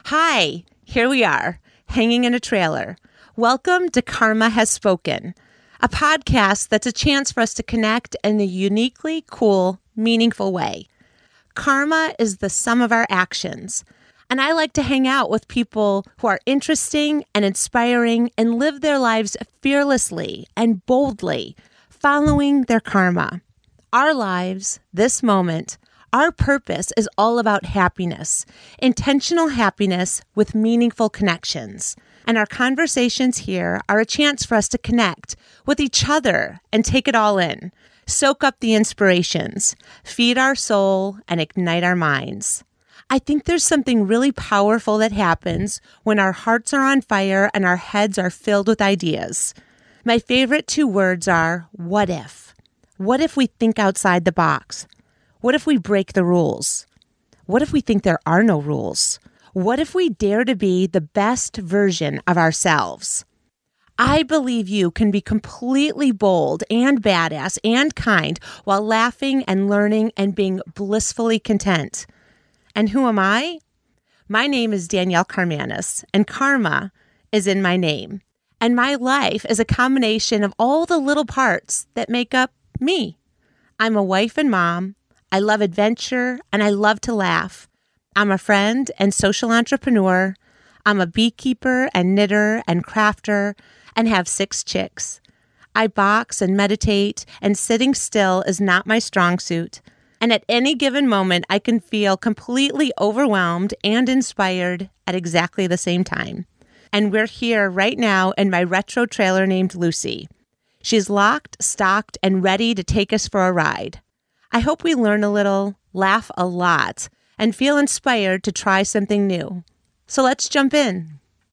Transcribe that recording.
Hi, here we are, hanging in a trailer. Welcome to Karma Has Spoken, a podcast that's a chance for us to connect in a uniquely cool, meaningful way. Karma is the sum of our actions, and I like to hang out with people who are interesting and inspiring and live their lives fearlessly and boldly, following their karma. Our lives, this moment, our purpose is all about happiness, intentional happiness with meaningful connections. And our conversations here are a chance for us to connect with each other and take it all in, soak up the inspirations, feed our soul, and ignite our minds. I think there's something really powerful that happens when our hearts are on fire and our heads are filled with ideas. My favorite two words are, what if? What if we think outside the box? What if we break the rules? What if we think there are no rules? What if we dare to be the best version of ourselves? I believe you can be completely bold and badass and kind while laughing and learning and being blissfully content. And who am I? My name is Danielle Karmanos, and karma is in my name. And my life is a combination of all the little parts that make up me. I'm a wife and mom. I love adventure, and I love to laugh. I'm a friend and social entrepreneur. I'm a beekeeper and knitter and crafter and have 6 chicks. I box and meditate, and sitting still is not my strong suit. And at any given moment, I can feel completely overwhelmed and inspired at exactly the same time. And we're here right now in my retro trailer named Lucy. She's locked, stocked, and ready to take us for a ride. I hope we learn a little, laugh a lot, and feel inspired to try something new. So let's jump in.